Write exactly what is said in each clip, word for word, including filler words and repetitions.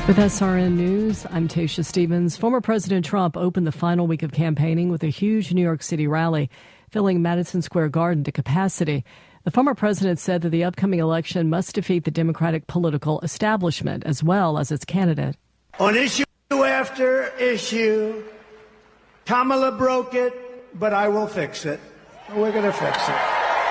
With S R N News, I'm Tasha Stevens. Former President Trump opened the final week of campaigning with a huge New York City rally, filling Madison Square Garden to capacity. The former president said that the upcoming election must defeat the Democratic political establishment as well as its candidate. On issue after issue, Kamala broke it, but I will fix it. We're going to fix it.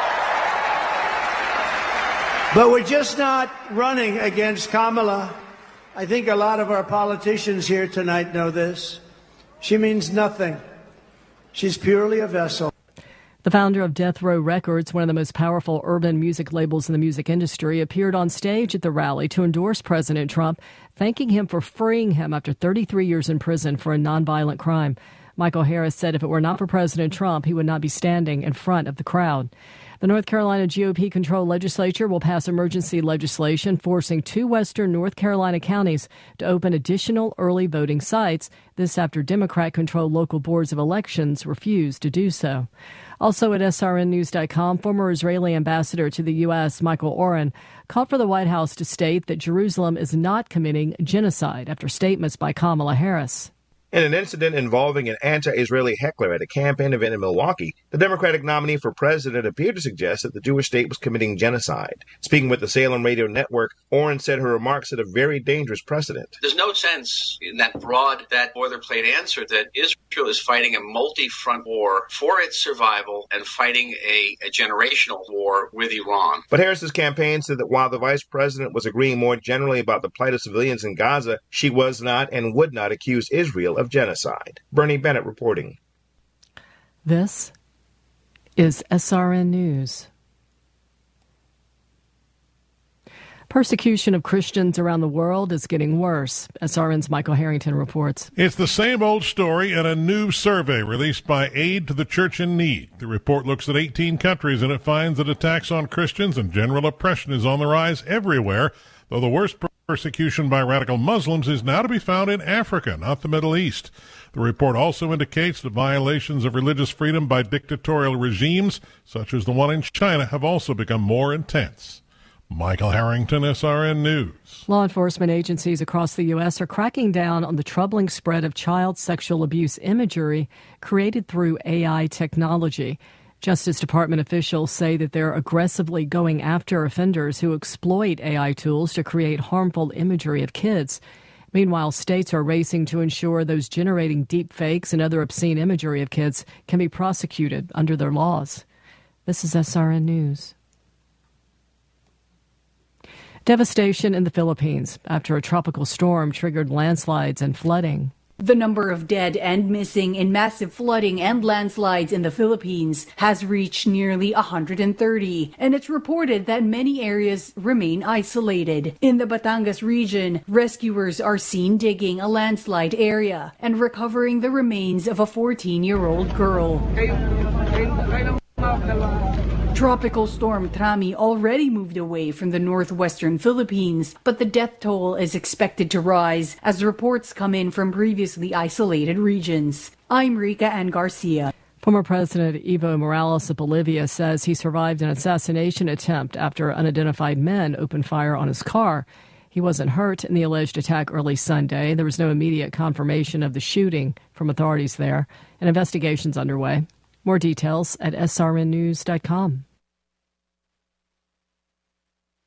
But we're just not running against Kamala. I think a lot of our politicians here tonight know this. She means nothing. She's purely a vessel. The founder of Death Row Records, one of the most powerful urban music labels in the music industry, appeared on stage at the rally to endorse President Trump, thanking him for freeing him after thirty-three years in prison for a nonviolent crime. Michael Harris said if it were not for President Trump, he would not be standing in front of the crowd. The North Carolina G O P-controlled legislature will pass emergency legislation forcing two western North Carolina counties to open additional early voting sites, this after Democrat-controlled local boards of elections refused to do so. Also at S R N news dot com, former Israeli ambassador to the U S, Michael Oren, called for the White House to state that Jerusalem is not committing genocide after statements by Kamala Harris. In an incident involving an anti-Israeli heckler at a campaign event in Milwaukee, the Democratic nominee for president appeared to suggest that the Jewish state was committing genocide. Speaking with the Salem Radio Network, Oren said her remarks set a very dangerous precedent. There's no sense in that broad, that boilerplate answer that Israel is fighting a multi-front war for its survival and fighting a, a generational war with Iran. But Harris's campaign said that while the vice president was agreeing more generally about the plight of civilians in Gaza, she was not and would not accuse Israel of genocide. Bernie Bennett reporting. This is S R N News. Persecution of Christians around the world is getting worse. S R N's Michael Harrington reports. It's the same old story in a new survey released by Aid to the Church in Need. The report looks at eighteen countries and it finds that attacks on Christians and general oppression is on the rise everywhere, though the worst persecution by radical Muslims is now to be found in Africa, not the Middle East. The report also indicates that violations of religious freedom by dictatorial regimes, such as the one in China, have also become more intense. Michael Harrington, S R N News. Law enforcement agencies across the U S are cracking down on the troubling spread of child sexual abuse imagery created through A I technology. Justice Department officials say that they're aggressively going after offenders who exploit A I tools to create harmful imagery of kids. Meanwhile, states are racing to ensure those generating deep fakes and other obscene imagery of kids can be prosecuted under their laws. This is S R N News. Devastation in the Philippines after a tropical storm triggered landslides and flooding. The number of dead and missing in massive flooding and landslides in the Philippines has reached nearly one hundred thirty, and it's reported that many areas remain isolated. In the Batangas region, rescuers are seen digging a landslide area and recovering the remains of a fourteen-year-old girl. Tropical storm Trami already moved away from the northwestern Philippines, but the death toll is expected to rise as reports come in from previously isolated regions. I'm Rika Ann Garcia. Former President Evo Morales of Bolivia says he survived an assassination attempt after unidentified men opened fire on his car. He wasn't hurt in the alleged attack early Sunday. There was no immediate confirmation of the shooting from authorities there. An investigation's underway. More details at S R N news dot com.